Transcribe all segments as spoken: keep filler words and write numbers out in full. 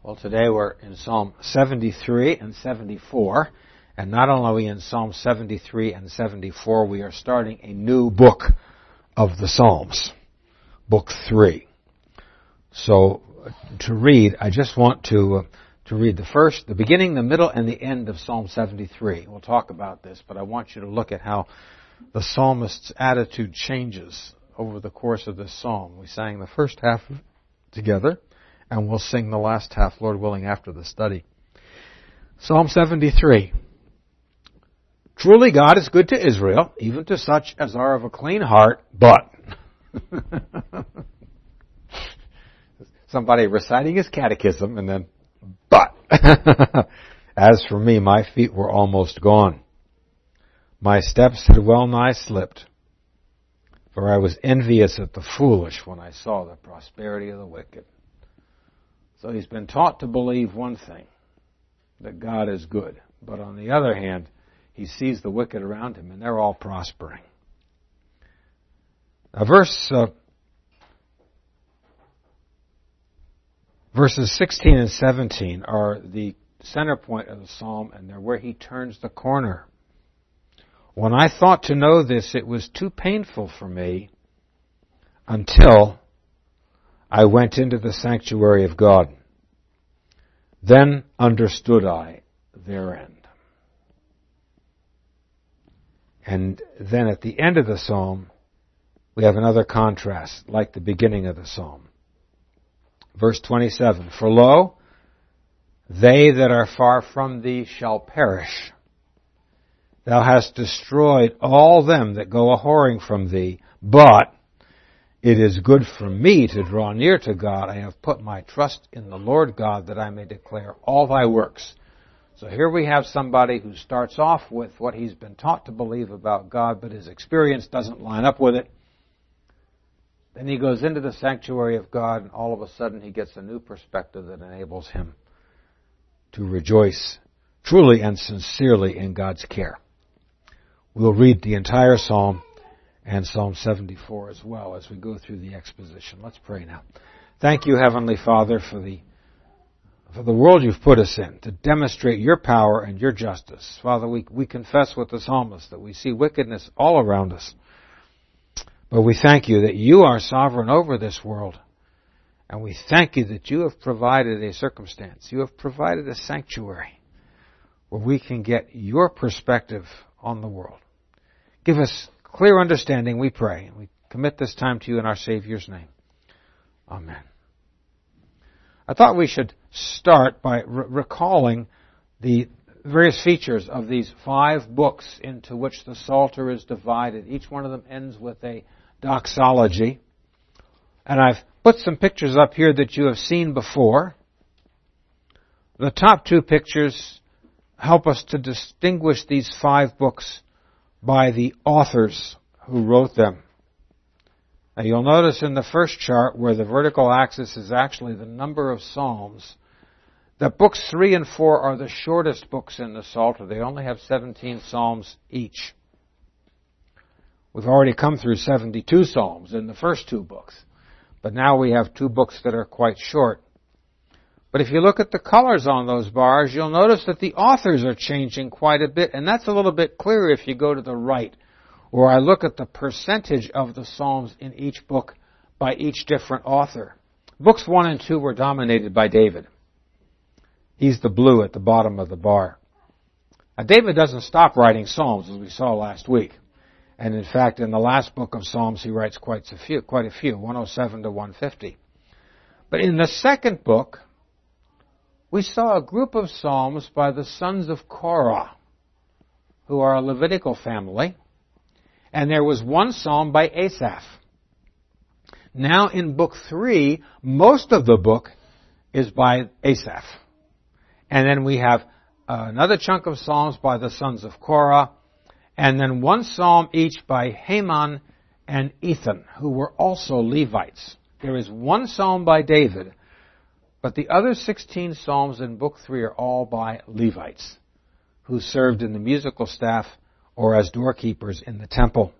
Well, today we're in Psalm seventy-three and seventy-four, and not only are we in Psalm seventy-three and seventy-four, we are starting a new book of the Psalms, Book three. So, to read, I just want to uh, to read the first, the beginning, the middle, and the end of Psalm seventy-three. We'll talk about this, but I want you to look at how the psalmist's attitude changes over the course of this psalm. We sang the first half together, and we'll sing the last half, Lord willing, after the study. Psalm seventy-three. Truly God is good to Israel, even to such as are of a clean heart, but... Somebody reciting his catechism, and then, but... As for me, my feet were almost gone. My steps had well nigh slipped. For I was envious at the foolish when I saw the prosperity of the wicked. So he's been taught to believe one thing, that God is good. But on the other hand, he sees the wicked around him, and they're all prospering. Now, verse, uh, verses sixteen and seventeen are the center point of the psalm, and they're where he turns the corner. When I thought to know this, it was too painful for me until I went into the sanctuary of God. Then understood I their end. And then at the end of the psalm, we have another contrast, like the beginning of the psalm. Verse twenty-seven, For lo, they that are far from thee shall perish. Thou hast destroyed all them that go a-whoring from thee, but it is good for me to draw near to God. I have put my trust in the Lord God that I may declare all thy works. So here we have somebody who starts off with what he's been taught to believe about God, but his experience doesn't line up with it. Then he goes into the sanctuary of God, and all of a sudden he gets a new perspective that enables him to rejoice truly and sincerely in God's care. We'll read the entire psalm and Psalm seventy-four as well as we go through the exposition. Let's pray now. Thank you, Heavenly Father, for the for the world you've put us in to demonstrate your power and your justice. Father, we, we confess with the psalmist that we see wickedness all around us. But we thank you that you are sovereign over this world. And we thank you that you have provided a circumstance. You have provided a sanctuary where we can get your perspective on the world. Give us clear understanding, we pray. We commit this time to you in our Savior's name. Amen. I thought we should start by re- recalling the various features of these five books into which the Psalter is divided. Each one of them ends with a doxology. And I've put some pictures up here that you have seen before. The top two pictures help us to distinguish these five books by the authors who wrote them. Now you'll notice in the first chart where the vertical axis is actually the number of psalms, that books three and four are the shortest books in the Psalter. They only have seventeen psalms each. We've already come through seventy-two psalms in the first two books, but now we have two books that are quite short. But if you look at the colors on those bars, you'll notice that the authors are changing quite a bit, and that's a little bit clearer if you go to the right, where I look at the percentage of the Psalms in each book by each different author. Books one and two were dominated by David. He's the blue at the bottom of the bar. Now, David doesn't stop writing Psalms, as we saw last week. And in fact, in the last book of Psalms, he writes quite a few, quite a few, one oh seven to one fifty. But in the second book, we saw a group of psalms by the sons of Korah, who are a Levitical family, and there was one psalm by Asaph. Now in book three, most of the book is by Asaph. And then we have another chunk of psalms by the sons of Korah, and then one psalm each by Heman and Ethan, who were also Levites. There is one psalm by David, but the other sixteen psalms in book three are all by Levites, who served in the musical staff or as doorkeepers in the temple.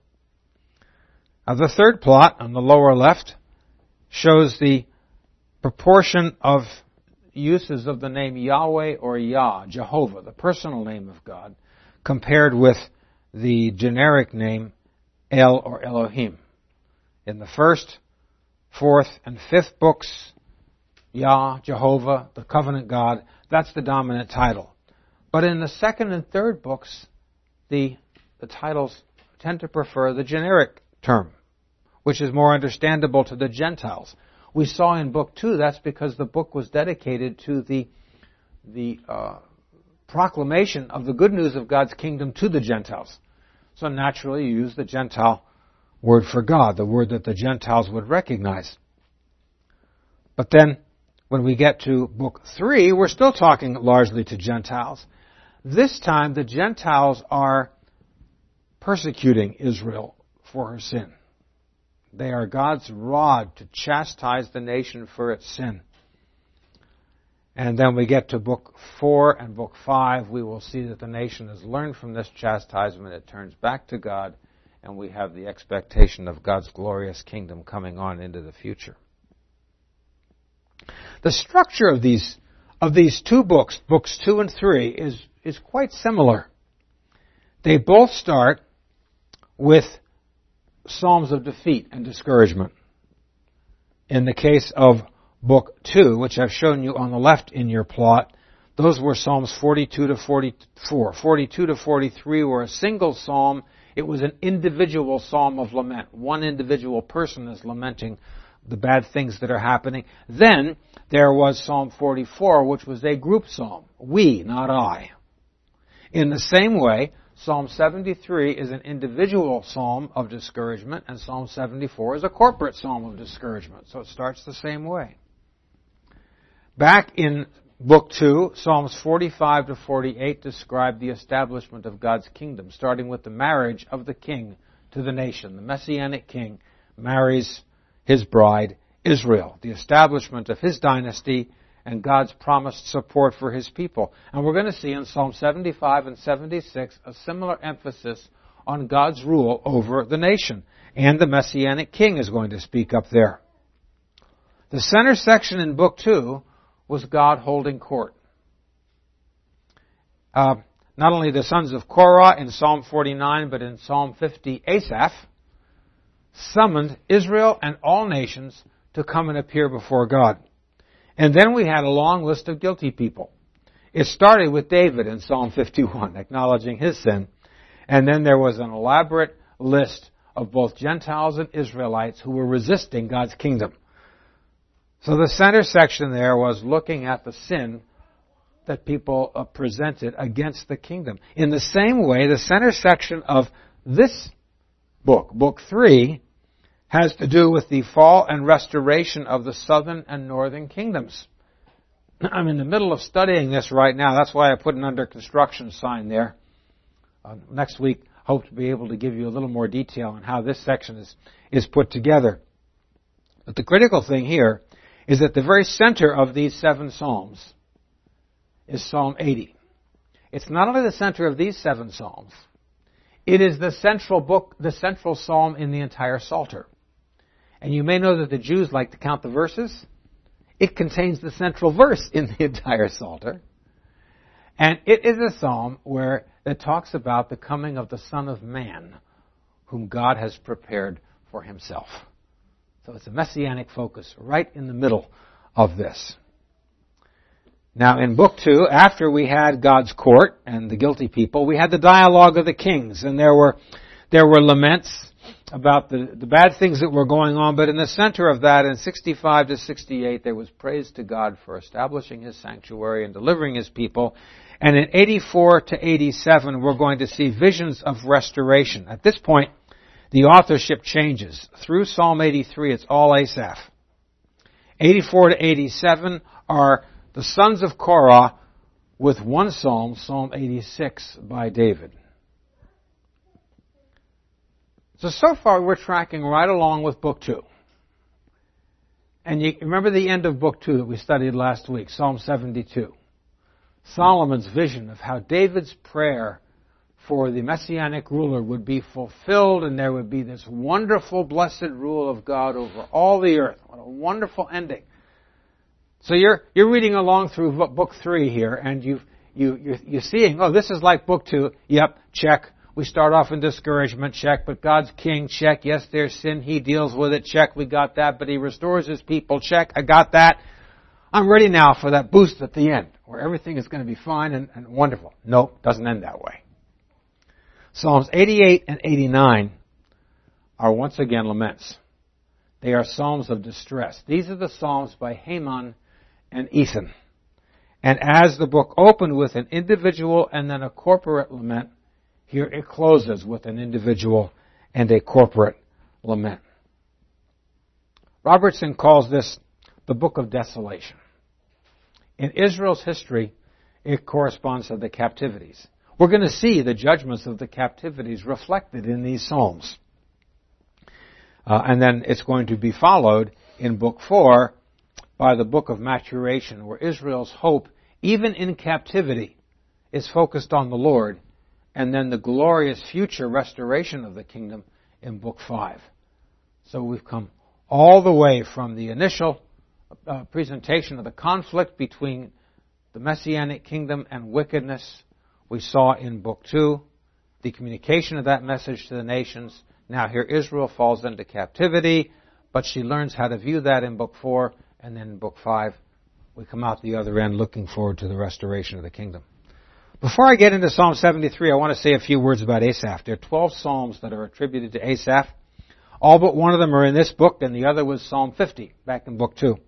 Now the third plot on the lower left shows the proportion of uses of the name Yahweh or Yah, Jehovah, the personal name of God, compared with the generic name El or Elohim. In the first, fourth, and fifth books, Yah, Jehovah, the covenant God, that's the dominant title. But in the second and third books, the, the titles tend to prefer the generic term, which is more understandable to the Gentiles. We saw in Book two, that's because the book was dedicated to the, the uh, proclamation of the good news of God's kingdom to the Gentiles. So naturally, you use the Gentile word for God, the word that the Gentiles would recognize. But then, when we get to Book three, we're still talking largely to Gentiles. This time, the Gentiles are persecuting Israel for her sin. They are God's rod to chastise the nation for its sin. And then we get to Book four and Book five, we will see that the nation has learned from this chastisement. It turns back to God, and we have the expectation of God's glorious kingdom coming on into the future. The structure of these, of these two books, Books two and three, is, is quite similar. They both start with psalms of defeat and discouragement. In the case of Book two, which I've shown you on the left in your plot, those were Psalms forty-two to forty-four. forty-two to forty-three were a single psalm. It was an individual psalm of lament. One individual person is lamenting the bad things that are happening. Then there was Psalm forty-four, which was a group psalm. We, not I. In the same way, Psalm seventy-three is an individual psalm of discouragement, and Psalm seventy-four is a corporate psalm of discouragement. So it starts the same way. Back in Book two, Psalms forty-five to forty-eight describe the establishment of God's kingdom, starting with the marriage of the king to the nation. The Messianic king marries his bride, Israel, the establishment of his dynasty and God's promised support for his people. And we're going to see in Psalm seventy-five and seventy-six a similar emphasis on God's rule over the nation. And the Messianic king is going to speak up there. The center section in Book two was God holding court. Uh, not only the sons of Korah in Psalm forty-nine, but in Psalm fifty, Asaph summoned Israel and all nations to come and appear before God. And then we had a long list of guilty people. It started with David in Psalm fifty-one, acknowledging his sin. And then there was an elaborate list of both Gentiles and Israelites who were resisting God's kingdom. So the center section there was looking at the sin that people presented against the kingdom. In the same way, the center section of this book, Book three, has to do with the fall and restoration of the southern and northern kingdoms. I'm in the middle of studying this right now. That's why I put an under construction sign there. Uh, next week, hope to be able to give you a little more detail on how this section is, is put together. But the critical thing here is that the very center of these seven psalms is Psalm eighty. It's not only the center of these seven psalms, it is the central book, the central psalm in the entire Psalter. And you may know that the Jews like to count the verses. It contains the central verse in the entire Psalter. And it is a psalm where it talks about the coming of the Son of Man, whom God has prepared for himself. So it's a messianic focus right in the middle of this. Now in Book two, after we had God's court and the guilty people, we had the dialogue of the kings. And there were, there were laments about the, the bad things that were going on, but in the center of that, in sixty-five to sixty-eight, there was praise to God for establishing his sanctuary and delivering his people. And in eighty-four to eighty-seven, we're going to see visions of restoration. At this point, the authorship changes. Through Psalm eighty-three, it's all Asaph. eighty-four to eighty-seven are the sons of Korah with one psalm, Psalm eighty-six by David. So, so far we're tracking right along with Book two. And you remember the end of Book two that we studied last week, Psalm seventy-two. Solomon's vision of how David's prayer for the Messianic ruler would be fulfilled and there would be this wonderful, blessed rule of God over all the earth. What a wonderful ending So you're you're reading along through book three here, and you you you're, you're seeing, oh, this is like book two. Yep, check. We start off in discouragement, check. But God's king, check. Yes, there's sin. He deals with it, check. We got that. But He restores His people, check. I got that. I'm ready now for that boost at the end, where everything is going to be fine and, and wonderful. Nope, doesn't end that way. Psalms eighty-eight and eighty-nine are once again laments. They are psalms of distress. These are the psalms by Heman and Ethan. And as the book opened with an individual and then a corporate lament, here it closes with an individual and a corporate lament. Robertson calls this the book of desolation. In Israel's history, it corresponds to the captivities. We're going to see the judgments of the captivities reflected in these psalms. Uh, and then it's going to be followed in book four by the book of maturation, where Israel's hope, even in captivity, is focused on the Lord, and then the glorious future restoration of the kingdom in book five. So we've come all the way from the initial uh, presentation of the conflict between the Messianic kingdom and wickedness we saw in book two, the communication of that message to the nations. Now here Israel falls into captivity, but she learns how to view that in book four, and then in book five we come out the other end looking forward to the restoration of the kingdom. Before I get into Psalm seventy-three, I want to say a few words about Asaph. There are twelve psalms that are attributed to Asaph. All but one of them are in this book, and the other was Psalm fifty, back in book two.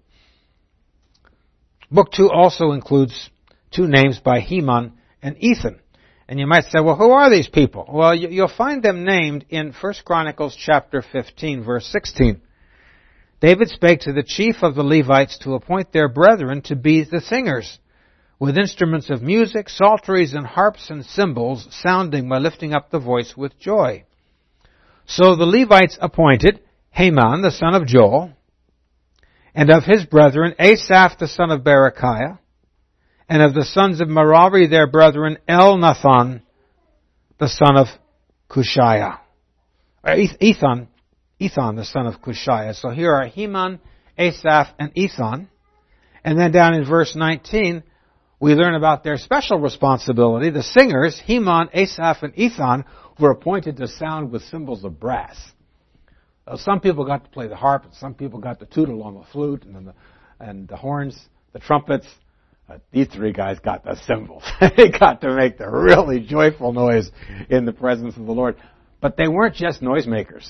Book two also includes two names by Heman and Ethan. And you might say, well, who are these people? Well, you'll find them named in First Chronicles chapter fifteen, verse sixteen. David spake to the chief of the Levites to appoint their brethren to be the singers, with instruments of music, psalteries, and harps and cymbals, sounding by lifting up the voice with joy. So the Levites appointed Heman, the son of Joel, and of his brethren Asaph, the son of Berechiah, and of the sons of Merari their brethren Elnathan, the son of Cushiah. Ethan, Ethan, the son of Cushiah. So here are Heman, Asaph, and Ethan. And then down in verse nineteen, we learn about their special responsibility. The singers, Heman, Asaph, and Ethan, were appointed to sound with cymbals of brass. Uh, some people got to play the harp, and some people got to tootle on the flute, and then the, and the horns, the trumpets. Uh, these three guys got the cymbals. They got to make the really joyful noise in the presence of the Lord. But they weren't just noisemakers.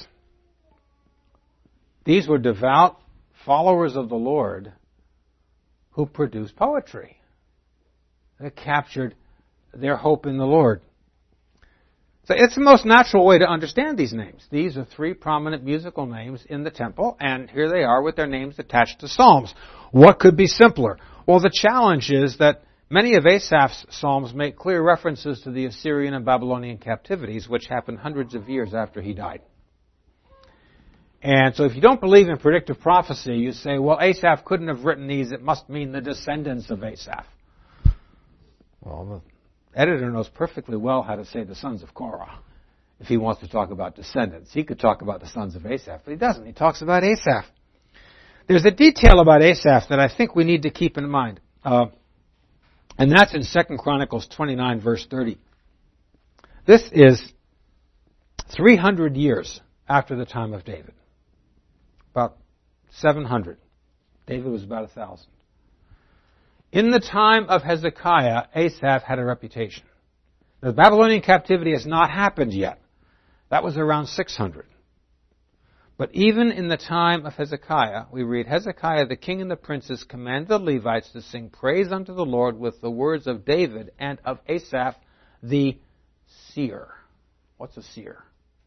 These were devout followers of the Lord who produced poetry. They captured their hope in the Lord. So it's the most natural way to understand these names. These are three prominent musical names in the temple, and here they are with their names attached to psalms. What could be simpler? Well, the challenge is that many of Asaph's psalms make clear references to the Assyrian and Babylonian captivities, which happened hundreds of years after he died. And so if you don't believe in predictive prophecy, you say, well, Asaph couldn't have written these. It must mean the descendants of Asaph. Well, the editor knows perfectly well how to say the sons of Korah. If he wants to talk about descendants, he could talk about the sons of Asaph, but he doesn't. He talks about Asaph. There's a detail about Asaph that I think we need to keep in mind. Uh, and that's in Second Chronicles twenty-nine, verse thirty. This is three hundred years after the time of David. About seven hundred. David was about one thousand. In the time of Hezekiah, Asaph had a reputation. The Babylonian captivity has not happened yet. That was around six hundred. But even in the time of Hezekiah, we read, Hezekiah the king and the princes commanded the Levites to sing praise unto the Lord with the words of David and of Asaph the seer. What's a seer?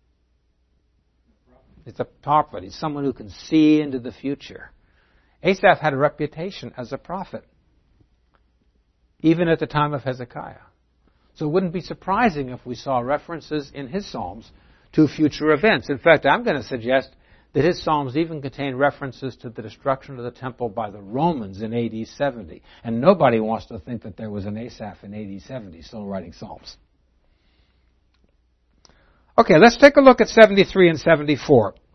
It's a prophet. He's someone who can see into the future. Asaph had a reputation as a prophet, even at the time of Hezekiah. So it wouldn't be surprising if we saw references in his psalms to future events. In fact, I'm going to suggest that his psalms even contain references to the destruction of the temple by the Romans in A D seventy. And nobody wants to think that there was an Asaph in A D seventy still writing psalms. Okay, let's take a look at seventy-three and seventy-four.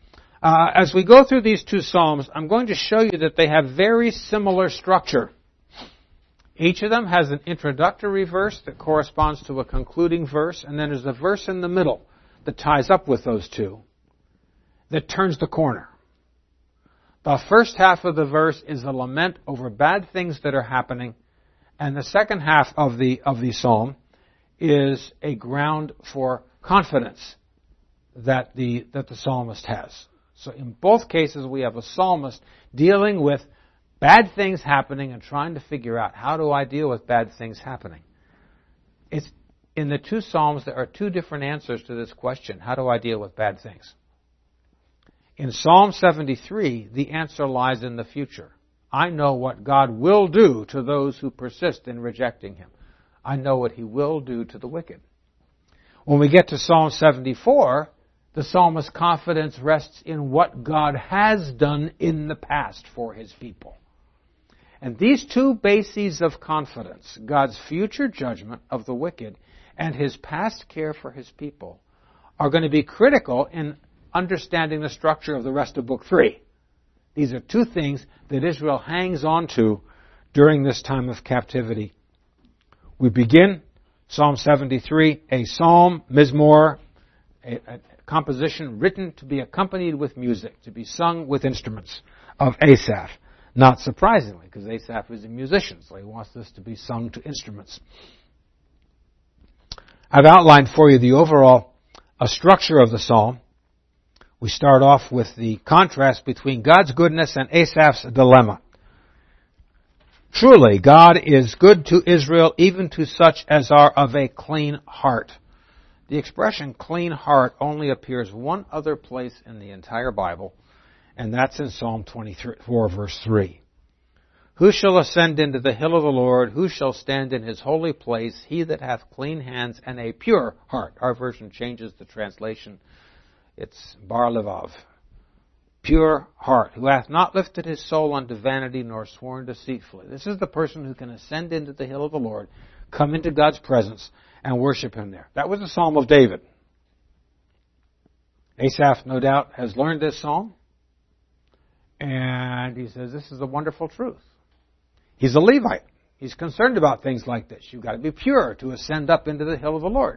Uh, as we go through these two Psalms, I'm going to show you that they have very similar structure. Each of them has an introductory verse that corresponds to a concluding verse, and then there's a verse in the middle that ties up with those two, that turns the corner. The first half of the verse is a lament over bad things that are happening, and the second half of the of the psalm is a ground for confidence that the that the psalmist has. So in both cases, we have a psalmist dealing with bad things happening and trying to figure out, how do I deal with bad things happening? It's in the two psalms, there are two different answers to this question. How do I deal with bad things? In Psalm seventy-three, the answer lies in the future. I know what God will do to those who persist in rejecting Him. I know what He will do to the wicked. When we get to Psalm seventy-four, the psalmist's confidence rests in what God has done in the past for His people. And these two bases of confidence, God's future judgment of the wicked and His past care for His people, are going to be critical in understanding the structure of the rest of Book three. These are two things that Israel hangs on to during this time of captivity. We begin Psalm seventy-three, a psalm, mizmor, a, a composition written to be accompanied with music, to be sung with instruments, of Asaph. Not surprisingly, because Asaph is a musician, so he wants this to be sung to instruments. I've outlined for you the overall uh, structure of the psalm. We start off with the contrast between God's goodness and Asaph's dilemma. Truly, God is good to Israel, even to such as are of a clean heart. The expression clean heart only appears one other place in the entire Bible, and that's in Psalm twenty-four, verse three. Who shall ascend into the hill of the Lord? Who shall stand in His holy place? He that hath clean hands and a pure heart. Our version changes the translation. It's bar levav. Pure heart, who hath not lifted his soul unto vanity, nor sworn deceitfully. This is the person who can ascend into the hill of the Lord, come into God's presence, and worship Him there. That was the Psalm of David. Asaph, no doubt, has learned this psalm, and he says, this is a wonderful truth. He's a Levite. He's concerned about things like this. You've got to be pure to ascend up into the hill of the Lord.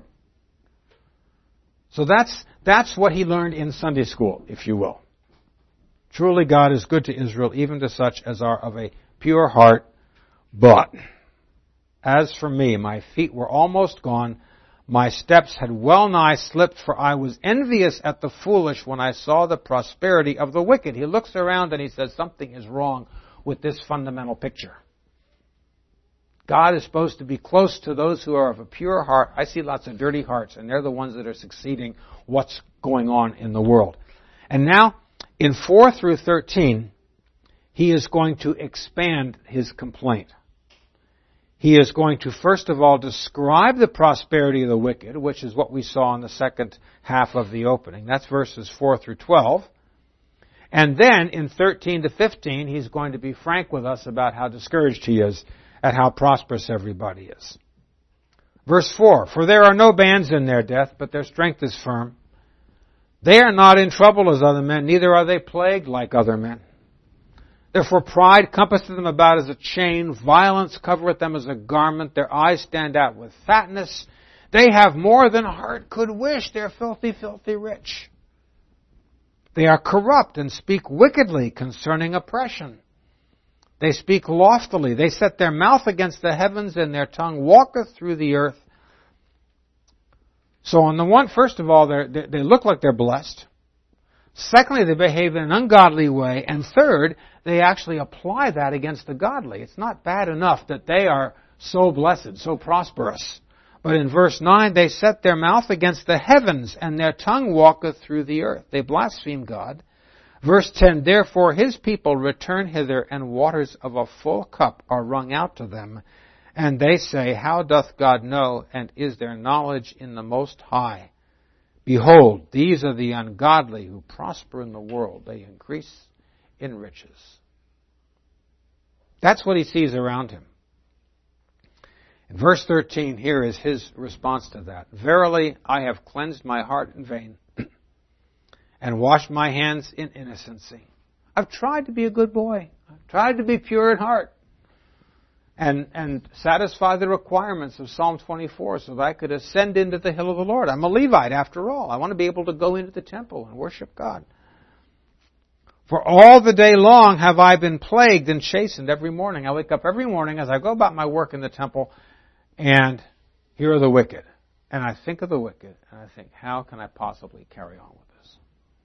So that's, that's what he learned in Sunday school, if you will. Truly God is good to Israel, even to such as are of a pure heart. But, as for me, my feet were almost gone. My steps had well nigh slipped, for I was envious at the foolish when I saw the prosperity of the wicked. He looks around and he says, something is wrong with this fundamental picture. God is supposed to be close to those who are of a pure heart. I see lots of dirty hearts, and they're the ones that are succeeding what's going on in the world. And now, in four through thirteen, he is going to expand his complaint. He is going to, first of all, describe the prosperity of the wicked, which is what we saw in the second half of the opening. That's verses four through twelve. And then, in thirteen to fifteen, he's going to be frank with us about how discouraged he is at how prosperous everybody is. Verse four, for there are no bands in their death, but their strength is firm. They are not in trouble as other men, neither are they plagued like other men. Therefore pride compasseth them about as a chain, violence covereth them as a garment, their eyes stand out with fatness. They have more than heart could wish, they're filthy, filthy rich. They are corrupt and speak wickedly concerning oppression. They speak loftily. They set their mouth against the heavens, and their tongue walketh through the earth. So on the one, first of all, they they look like they're blessed. Secondly, they behave in an ungodly way. And third, they actually apply that against the godly. It's not bad enough that they are so blessed, so prosperous. But in verse nine, they set their mouth against the heavens, and their tongue walketh through the earth. They blaspheme God. Verse ten, therefore his people return hither, and waters of a full cup are wrung out to them. And they say, how doth God know, and is there knowledge in the Most High? Behold, these are the ungodly who prosper in the world. They increase in riches. That's what he sees around him. In verse thirteen, here is his response to that. Verily, I have cleansed my heart in vain, and wash my hands in innocency. I've tried to be a good boy. I've tried to be pure in heart. And, and satisfy the requirements of Psalm twenty-four so that I could ascend into the hill of the Lord. I'm a Levite after all. I want to be able to go into the temple and worship God. For all the day long have I been plagued and chastened every morning. I wake up every morning as I go about my work in the temple, and here are the wicked. And I think of the wicked, and I think, how can I possibly carry on with this?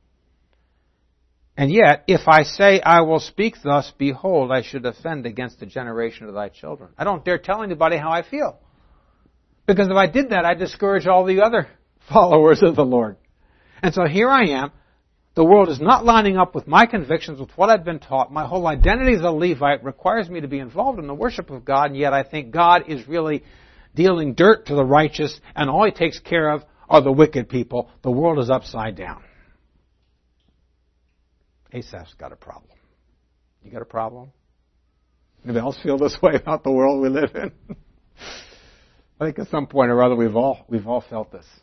And yet, if I say I will speak thus, behold, I should offend against the generation of thy children. I don't dare tell anybody how I feel. Because if I did that, I'd discourage all the other followers of the Lord. And so here I am. The world is not lining up with my convictions, with what I've been taught. My whole identity as a Levite requires me to be involved in the worship of God, and yet I think God is really dealing dirt to the righteous, and all He takes care of are the wicked people. The world is upside down. Asaph's got a problem. You got a problem? Anybody else feel this way about the world we live in? I think at some point or other we've all we've all felt this.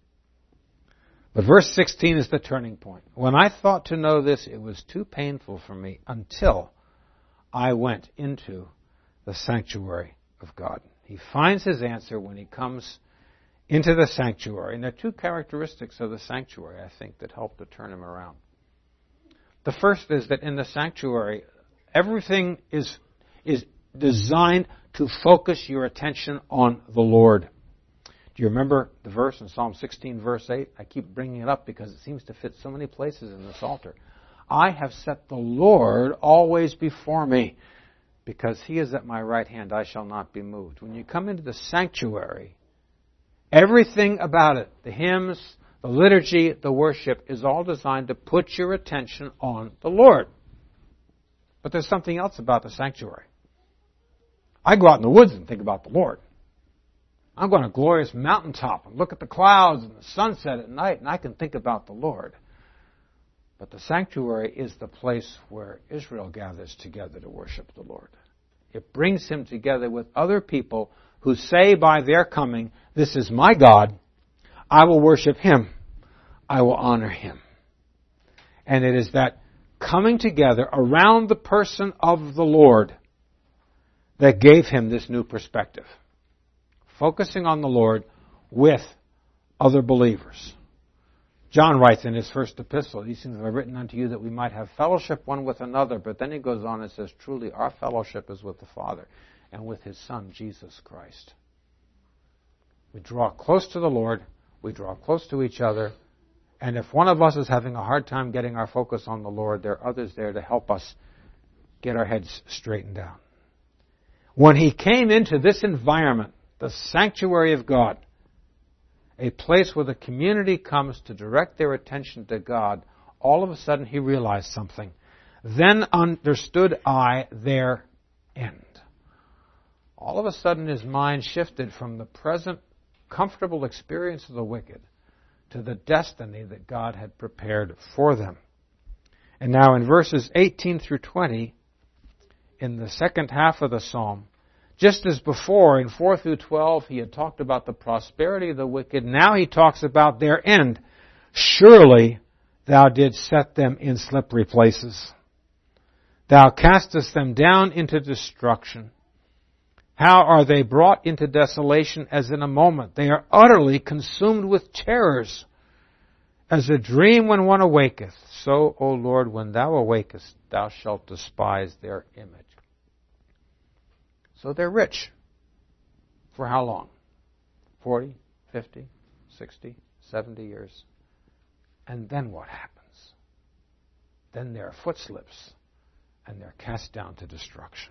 But verse sixteen is the turning point. When I thought to know this, it was too painful for me until I went into the sanctuary of God. He finds his answer when he comes into the sanctuary. And there are two characteristics of the sanctuary, I think, that help to turn him around. The first is that in the sanctuary, everything is, is designed to focus your attention on the Lord. Do you remember the verse in Psalm sixteen, verse eight? I keep bringing it up because it seems to fit so many places in this altar. I have set the Lord always before me. Because He is at my right hand, I shall not be moved. When you come into the sanctuary, everything about it, the hymns, the liturgy, the worship, is all designed to put your attention on the Lord. But there's something else about the sanctuary. I go out in the woods and think about the Lord. I'm going to a glorious mountaintop and look at the clouds and the sunset at night, and I can think about the Lord. But the sanctuary is the place where Israel gathers together to worship the Lord. It brings Him together with other people who say by their coming, this is my God, I will worship Him, I will honor Him. And it is that coming together around the person of the Lord that gave him this new perspective. Focusing on the Lord with other believers. John writes in his first epistle, these things are written unto you that we might have fellowship one with another. But then he goes on and says, truly our fellowship is with the Father and with His Son, Jesus Christ. We draw close to the Lord, we draw close to each other, and if one of us is having a hard time getting our focus on the Lord, there are others there to help us get our heads straightened out. When he came into this environment, the sanctuary of God, a place where the community comes to direct their attention to God, all of a sudden he realized something. Then understood I their end. All of a sudden his mind shifted from the present comfortable experience of the wicked to the destiny that God had prepared for them. And now in verses eighteen through twenty, in the second half of the psalm, just as before in four through twelve he had talked about the prosperity of the wicked, now he talks about their end. Surely thou didst set them in slippery places. Thou castest them down into destruction. How are they brought into desolation as in a moment? They are utterly consumed with terrors. As a dream when one awaketh, so, O Lord, when thou awakest, thou shalt despise their image. So they're rich. For how long? forty, fifty, sixty, seventy years. And then what happens? Then their foot slips and they're cast down to destruction.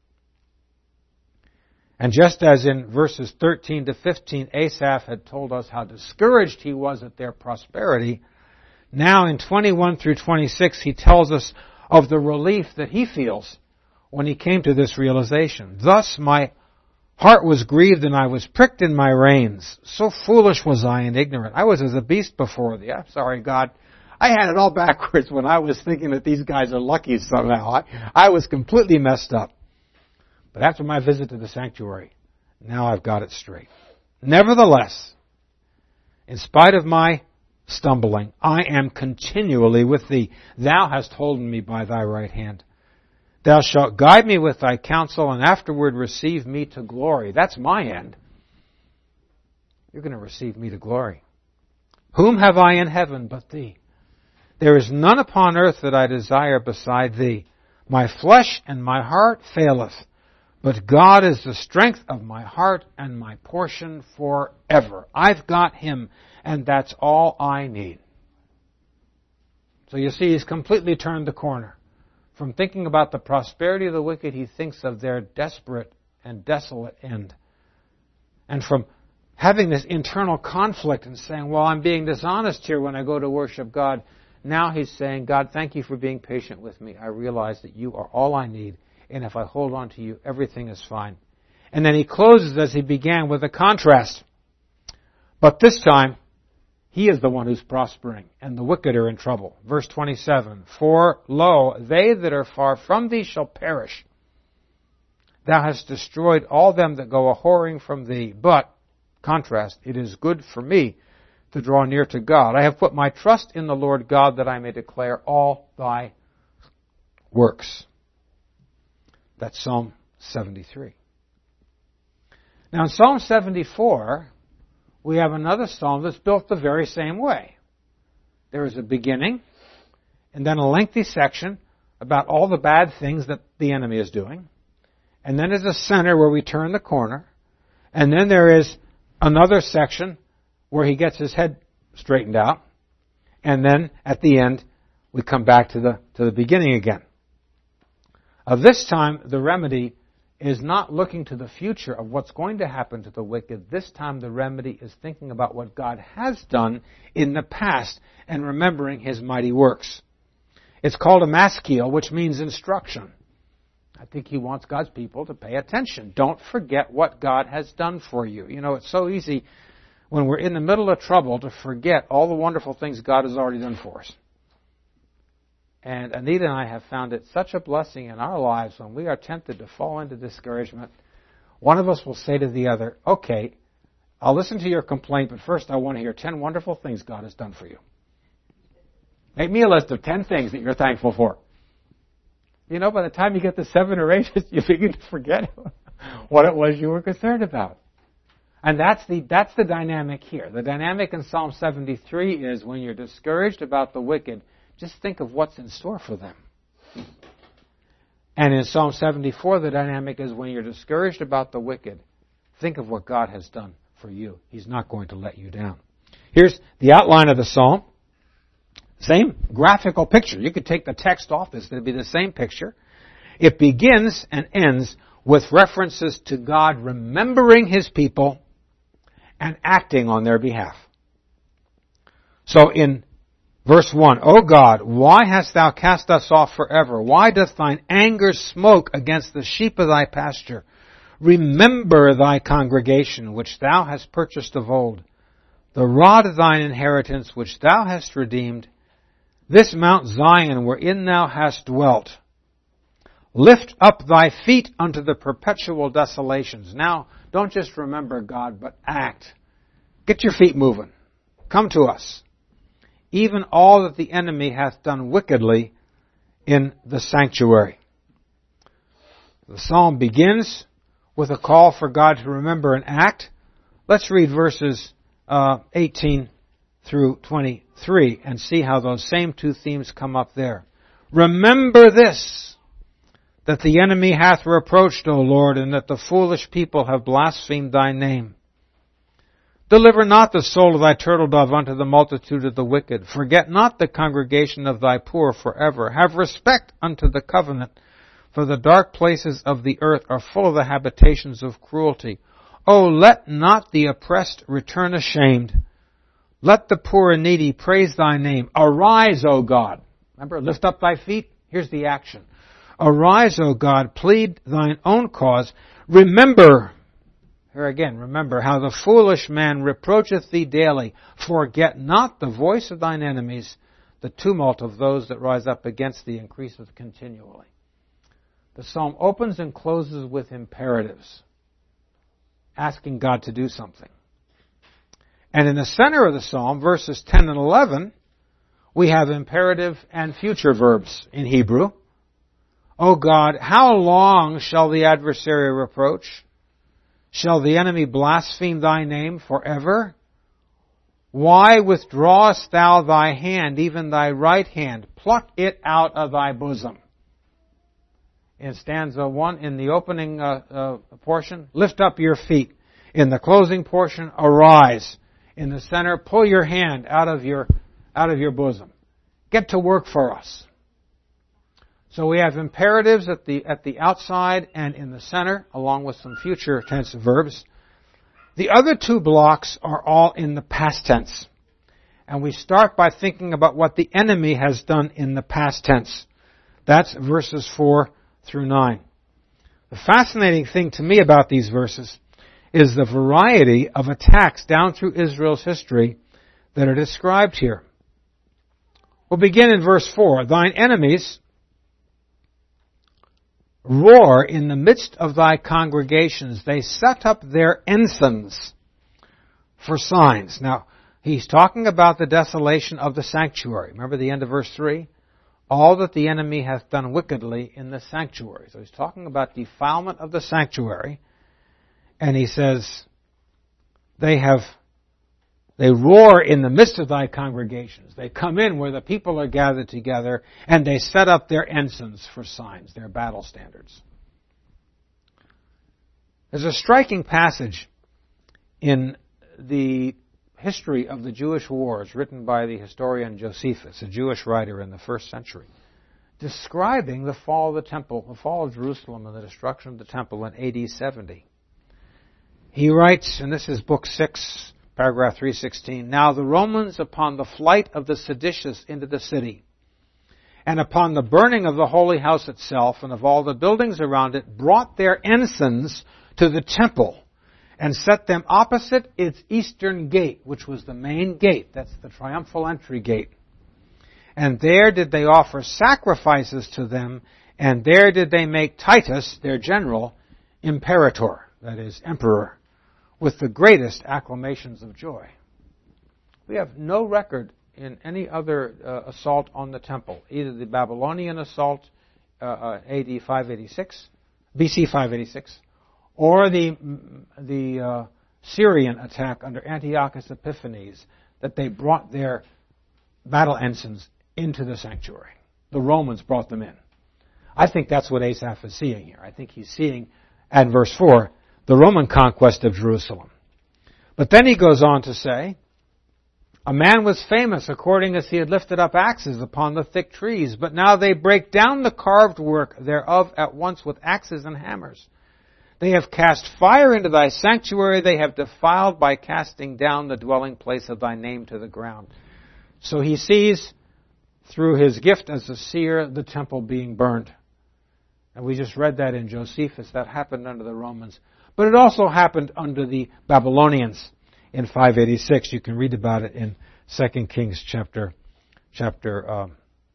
And just as in verses thirteen to fifteen, Asaph had told us how discouraged he was at their prosperity, now in twenty-one through twenty-six, he tells us of the relief that he feels when he came to this realization. Thus my heart was grieved and I was pricked in my reins. So foolish was I and ignorant. I was as a beast before thee. I'm sorry, God. I had it all backwards when I was thinking that these guys are lucky somehow. I, I was completely messed up. But after my visit to the sanctuary, now I've got it straight. Nevertheless, in spite of my stumbling. I am continually with thee. Thou hast holden me by thy right hand. Thou shalt guide me with thy counsel, and afterward receive me to glory. That's my end. You're going to receive me to glory. Whom have I in heaven but thee? There is none upon earth that I desire beside thee. My flesh and my heart faileth, but God is the strength of my heart and my portion forever. I've got Him, and that's all I need. So you see, he's completely turned the corner. From thinking about the prosperity of the wicked, he thinks of their desperate and desolate end. And from having this internal conflict and saying, well, I'm being dishonest here when I go to worship God, now he's saying, God, thank you for being patient with me. I realize that you are all I need, and if I hold on to you, everything is fine. And then he closes as he began with a contrast. But this time, he is the one who's prospering, and the wicked are in trouble. Verse twenty-seven, For, lo, they that are far from thee shall perish. Thou hast destroyed all them that go a-whoring from thee. But, contrast, it is good for me to draw near to God. I have put my trust in the Lord God that I may declare all thy works. That's Psalm seventy-three. Now in Psalm seventy-four, we have another psalm that's built the very same way. There is a beginning, and then a lengthy section about all the bad things that the enemy is doing. And then there's a center where we turn the corner. And then there is another section where he gets his head straightened out. And then at the end, we come back to the, to the beginning again. Uh, this time, the remedy is not looking to the future of what's going to happen to the wicked. This time the remedy is thinking about what God has done in the past and remembering His mighty works. It's called a maskil, which means instruction. I think He wants God's people to pay attention. Don't forget what God has done for you. You know, it's so easy when we're in the middle of trouble to forget all the wonderful things God has already done for us. And Anita and I have found it such a blessing in our lives when we are tempted to fall into discouragement. One of us will say to the other, okay, I'll listen to your complaint, but first I want to hear ten wonderful things God has done for you. Make me a list of ten things that you're thankful for. You know, by the time you get to seven or eight, you begin to forget what it was you were concerned about. And that's the, that's the dynamic here. The dynamic in Psalm seventy-three is when you're discouraged about the wicked, just think of what's in store for them. And in Psalm seventy-four, the dynamic is when you're discouraged about the wicked, think of what God has done for you. He's not going to let you down. Here's the outline of the psalm. Same graphical picture. You could take the text off this. It'd be the same picture. It begins and ends with references to God remembering His people and acting on their behalf. So in Verse one, O God, why hast thou cast us off forever? Why doth thine anger smoke against the sheep of thy pasture? Remember thy congregation, which thou hast purchased of old, the rod of thine inheritance, which thou hast redeemed, this Mount Zion, wherein thou hast dwelt. Lift up thy feet unto the perpetual desolations. Now, don't just remember God, but act. Get your feet moving. Come to us. Even all that the enemy hath done wickedly in the sanctuary. The psalm begins with a call for God to remember and act. Let's read verses uh, eighteen through twenty-three and see how those same two themes come up there. Remember this, that the enemy hath reproached, O Lord, and that the foolish people have blasphemed thy name. Deliver not the soul of thy turtle dove unto the multitude of the wicked. Forget not the congregation of thy poor forever. Have respect unto the covenant, for the dark places of the earth are full of the habitations of cruelty. O let not the oppressed return ashamed. Let the poor and needy praise thy name. Arise, O God. Remember, lift up thy feet. Here's the action. Arise, O God, plead thine own cause. Remember, here again, remember how the foolish man reproacheth thee daily. Forget not the voice of thine enemies. The tumult of those that rise up against thee increaseth continually. The psalm opens and closes with imperatives, asking God to do something. And in the center of the psalm, verses ten and eleven, we have imperative and future verbs in Hebrew. O God, how long shall the adversary reproach? Shall the enemy blaspheme thy name forever? Why withdrawest thou thy hand, even thy right hand? Pluck it out of thy bosom. In stanza one, in the opening uh, uh, portion, lift up your feet. In the closing portion, arise. In the center, pull your hand out of your out of your bosom. Get to work for us. So we have imperatives at the at the outside and in the center, along with some future tense verbs. The other two blocks are all in the past tense. And we start by thinking about what the enemy has done in the past tense. That's verses four through nine. The fascinating thing to me about these verses is the variety of attacks down through Israel's history that are described here. We'll begin in verse four. Thine enemies roar in the midst of thy congregations. They set up their ensigns for signs. Now, he's talking about the desolation of the sanctuary. Remember the end of verse three? All that the enemy hath done wickedly in the sanctuary. So he's talking about defilement of the sanctuary. And he says, they have, they roar in the midst of thy congregations. They come in where the people are gathered together, and they set up their ensigns for signs, their battle standards. There's a striking passage in the history of the Jewish wars written by the historian Josephus, a Jewish writer in the first century, describing the fall of the temple, the fall of Jerusalem and the destruction of the temple in A D seventy. He writes, and this is book six, paragraph three sixteen, Now the Romans, upon the flight of the seditious into the city, and upon the burning of the holy house itself and of all the buildings around it, brought their ensigns to the temple and set them opposite its eastern gate, which was the main gate. That's the triumphal entry gate. And there did they offer sacrifices to them, and there did they make Titus, their general, imperator, that is, emperor, with the greatest acclamations of joy. We have no record in any other uh, assault on the temple, either the Babylonian assault, uh, uh, A D five eighty-six, B C five eighty-six, or the the uh, Syrian attack under Antiochus Epiphanes, that they brought their battle ensigns into the sanctuary. The Romans brought them in. I think that's what Asaph is seeing here. I think he's seeing, at verse four, the Roman conquest of Jerusalem. But then he goes on to say, a man was famous according as he had lifted up axes upon the thick trees, but now they break down the carved work thereof at once with axes and hammers. They have cast fire into thy sanctuary, they have defiled by casting down the dwelling place of thy name to the ground. So he sees, through his gift as a seer, the temple being burned. And we just read that in Josephus. That happened under the Romans. But it also happened under the Babylonians in five eighty-six. You can read about it in Second Kings chapter chapter uh,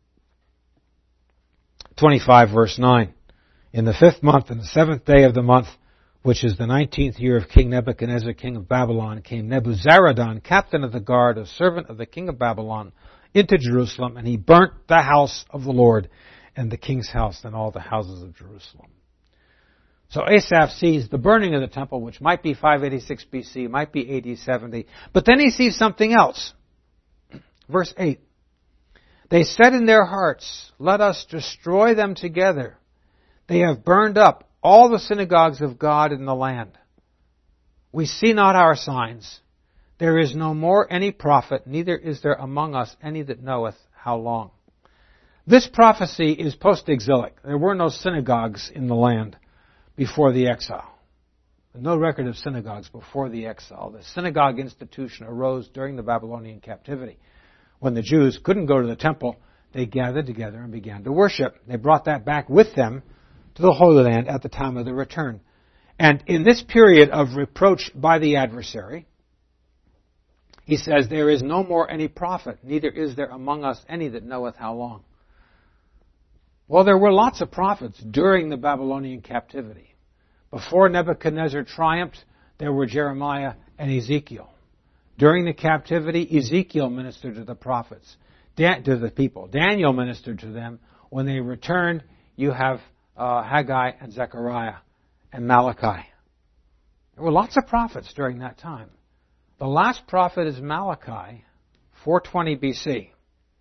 twenty-five, verse nine. In the fifth month, in the seventh day of the month, which is the nineteenth year of King Nebuchadnezzar, king of Babylon, came Nebuzaradan, captain of the guard, a servant of the king of Babylon, into Jerusalem, and he burnt the house of the Lord, and the king's house, and all the houses of Jerusalem. So Asaph sees the burning of the temple, which might be five eighty-six B C, might be A D seventy, but then he sees something else. Verse eight. They said in their hearts, let us destroy them together. They have burned up all the synagogues of God in the land. We see not our signs. There is no more any prophet, neither is there among us any that knoweth how long. This prophecy is post-exilic. There were no synagogues in the land before the exile. No record of synagogues before the exile. The synagogue institution arose during the Babylonian captivity. When the Jews couldn't go to the temple, they gathered together and began to worship. They brought that back with them to the Holy Land at the time of the return. And in this period of reproach by the adversary, he says, there is no more any prophet, neither is there among us any that knoweth how long. Well, there were lots of prophets during the Babylonian captivity. Before Nebuchadnezzar triumphed, there were Jeremiah and Ezekiel. During the captivity, Ezekiel ministered to the prophets, Dan- to the people. Daniel ministered to them. When they returned, you have uh, Haggai and Zechariah and Malachi. There were lots of prophets during that time. The last prophet is Malachi, four twenty B C.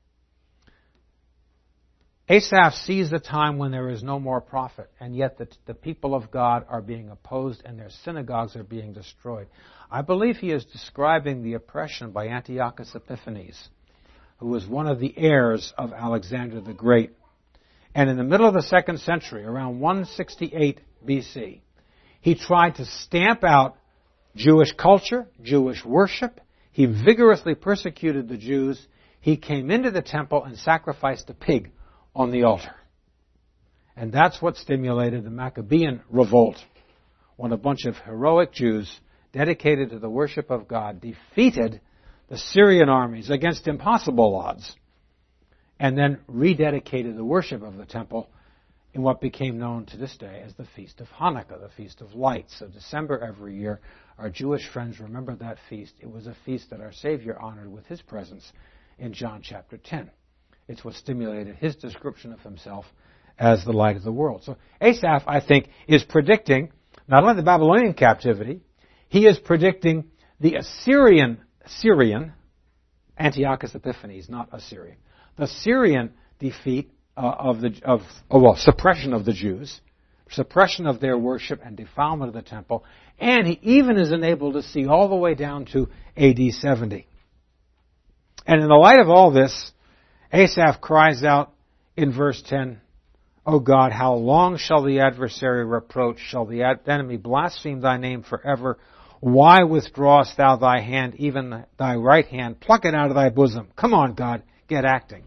Asaph sees a time when there is no more prophet, and yet the, the people of God are being opposed and their synagogues are being destroyed. I believe he is describing the oppression by Antiochus Epiphanes, who was one of the heirs of Alexander the Great. And in the middle of the second century, around one sixty-eight B C, he tried to stamp out Jewish culture, Jewish worship. He vigorously persecuted the Jews. He came into the temple and sacrificed a pig on the altar. And that's what stimulated the Maccabean revolt, when a bunch of heroic Jews dedicated to the worship of God defeated the Syrian armies against impossible odds, and then rededicated the worship of the temple in what became known to this day as the Feast of Hanukkah, the Feast of Lights. So December every year, our Jewish friends remember that feast. It was a feast that our Savior honored with His presence in John chapter ten. It's what stimulated His description of Himself as the light of the world. So Asaph, I think, is predicting not only the Babylonian captivity, he is predicting the Assyrian, Syrian, Antiochus Epiphanes, not Assyrian, the Syrian defeat uh, of the, of, oh, well, suppression of the Jews, suppression of their worship and defilement of the temple, and he even is enabled to see all the way down to A D seventy. And in the light of all this, Asaph cries out in verse ten, O God, how long shall the adversary reproach? Shall the enemy blaspheme thy name forever? Why withdrawest thou thy hand, even thy right hand? Pluck it out of thy bosom. Come on, God, get acting.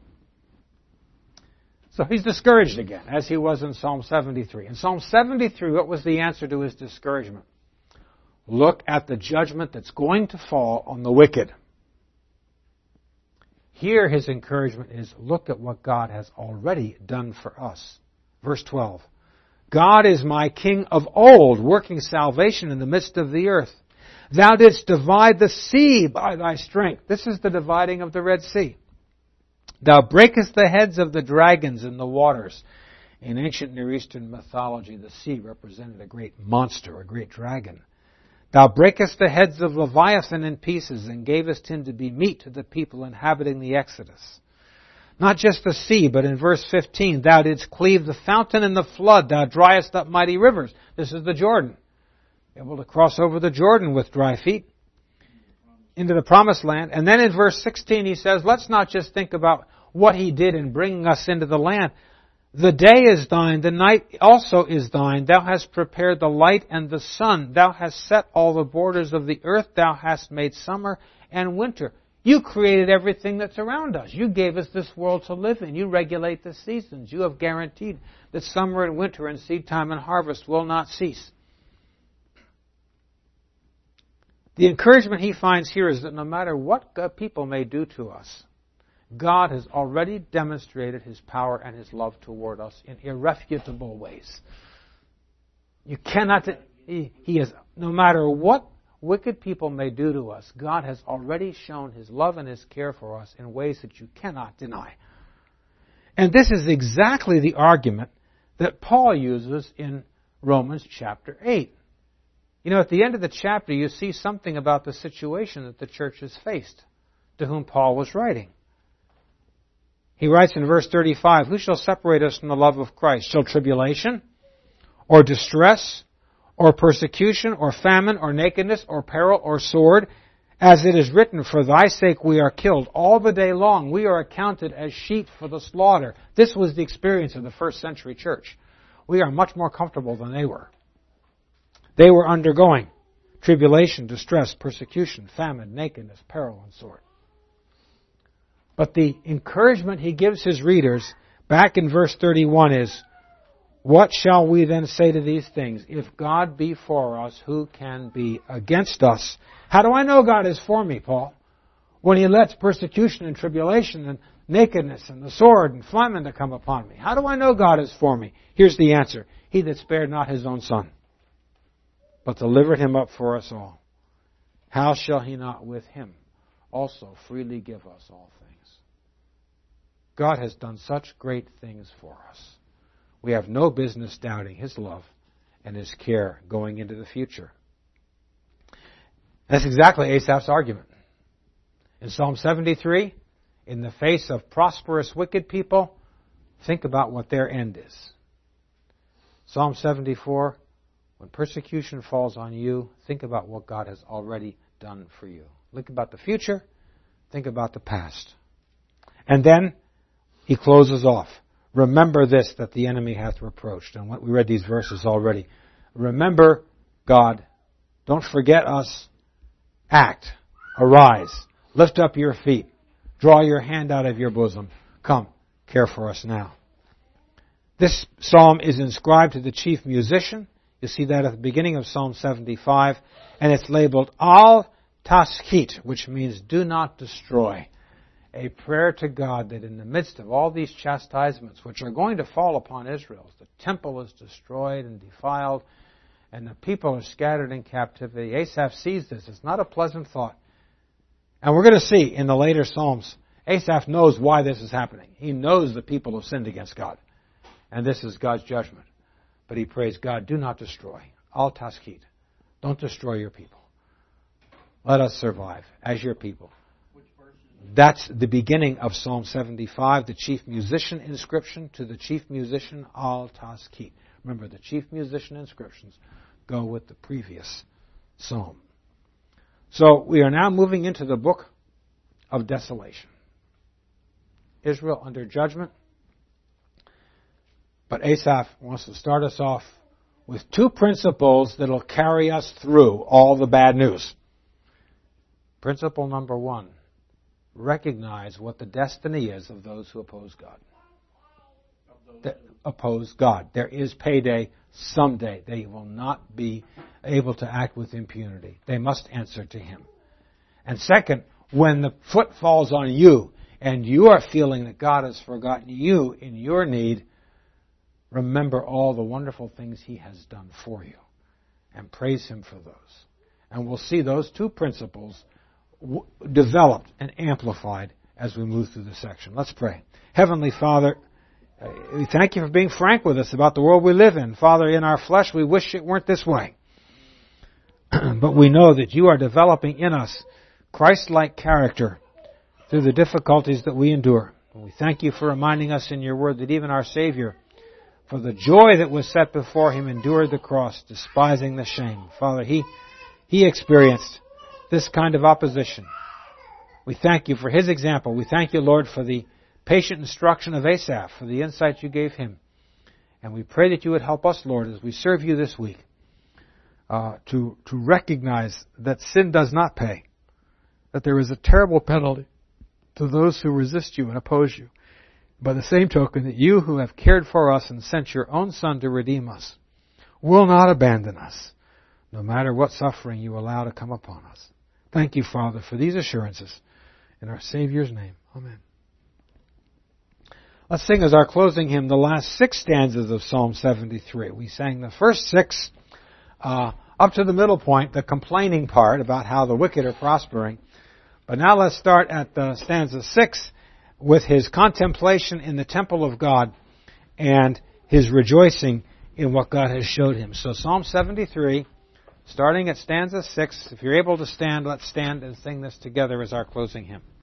So he's discouraged again, as he was in Psalm seventy-three. In Psalm seventy-three, what was the answer to his discouragement? Look at the judgment that's going to fall on the wicked. Here his encouragement is, look at what God has already done for us. Verse twelve. God is my King of old, working salvation in the midst of the earth. Thou didst divide the sea by thy strength. This is the dividing of the Red Sea. Thou breakest the heads of the dragons in the waters. In ancient Near Eastern mythology, the sea represented a great monster, a great dragon. Thou breakest the heads of Leviathan in pieces, and gavest him to be meat to the people inhabiting the Exodus. Not just the sea, but in verse fifteen, thou didst cleave the fountain and the flood, thou driest up mighty rivers. This is the Jordan. Able to cross over the Jordan with dry feet into the promised land. And then in verse sixteen he says, let's not just think about what he did in bringing us into the land. The day is thine, the night also is thine. Thou hast prepared the light and the sun. Thou hast set all the borders of the earth. Thou hast made summer and winter. You created everything that's around us. You gave us this world to live in. You regulate the seasons. You have guaranteed that summer and winter and seed time and harvest will not cease. The encouragement he finds here is that no matter what people may do to us, God has already demonstrated His power and His love toward us in irrefutable ways. You cannot, he, he is, no matter what wicked people may do to us, God has already shown His love and His care for us in ways that you cannot deny. And this is exactly the argument that Paul uses in Romans chapter eight. You know, at the end of the chapter, you see something about the situation that the church has faced, to whom Paul was writing. He writes in verse thirty-five, who shall separate us from the love of Christ? Shall tribulation, or distress, or persecution, or famine, or nakedness, or peril, or sword? As it is written, for thy sake we are killed. All the day long we are accounted as sheep for the slaughter. This was the experience of the first century church. We are much more comfortable than they were. They were undergoing tribulation, distress, persecution, famine, nakedness, peril, and sword. But the encouragement he gives his readers back in verse thirty-one is, what shall we then say to these things? If God be for us, who can be against us? How do I know God is for me, Paul? When He lets persecution and tribulation and nakedness and the sword and famine to come upon me. How do I know God is for me? Here's the answer. He that spared not His own Son, but delivered Him up for us all, how shall he not with him also freely give us all things? God has done such great things for us. We have no business doubting his love and his care going into the future. That's exactly Asaph's argument. In Psalm seventy-three, in the face of prosperous wicked people, think about what their end is. Psalm seventy-four, when persecution falls on you, think about what God has already done for you. Think about the future, think about the past. And then he closes off. Remember this, that the enemy hath reproached. And we read these verses already. Remember God. Don't forget us. Act. Arise. Lift up your feet. Draw your hand out of your bosom. Come, care for us now. This psalm is inscribed to the chief musician. You see that at the beginning of Psalm seventy-five. And it's labeled Al Taskit, which means do not destroy. A prayer to God that in the midst of all these chastisements, which are going to fall upon Israel, the temple is destroyed and defiled, and the people are scattered in captivity. Asaph sees this. It's not a pleasant thought. And we're going to see in the later Psalms, Asaph knows why this is happening. He knows the people have sinned against God. And this is God's judgment. But he prays, God, do not destroy. Al Taskit. Don't destroy your people. Let us survive as your people. That's the beginning of Psalm seventy-five, the chief musician inscription to the chief musician Al Taskit. Remember, the chief musician inscriptions go with the previous psalm. So we are now moving into the book of desolation. Israel under judgment. But Asaph wants to start us off with two principles that will carry us through all the bad news. Principle number one. Recognize what the destiny is of those who oppose God. That oppose God. There is payday someday. They will not be able to act with impunity. They must answer to him. And second, when the foot falls on you and you are feeling that God has forgotten you in your need, remember all the wonderful things he has done for you and praise him for those. And we'll see those two principles developed and amplified as we move through this section. Let's pray. Heavenly Father, we thank you for being frank with us about the world we live in. Father, in our flesh, we wish it weren't this way. But we know that you are developing in us Christ-like character through the difficulties that we endure. And we thank you for reminding us in your word that even our Savior, for the joy that was set before him, endured the cross, despising the shame. Father, he, he experienced this kind of opposition. We thank you for his example. We thank you, Lord, for the patient instruction of Asaph, for the insight you gave him. And we pray that you would help us, Lord, as we serve you this week, uh, to, to recognize that sin does not pay, that there is a terrible penalty to those who resist you and oppose you. By the same token, that you who have cared for us and sent your own Son to redeem us will not abandon us, no matter what suffering you allow to come upon us. Thank you, Father, for these assurances. In our Savior's name, amen. Let's sing as our closing hymn the last six stanzas of Psalm seventy-three. We sang the first six uh, up to the middle point, the complaining part about how the wicked are prospering. But now let's start at the stanza six with his contemplation in the temple of God and his rejoicing in what God has showed him. So Psalm seventy-three, starting at stanza six. If you're able to stand, let's stand and sing this together as our closing hymn.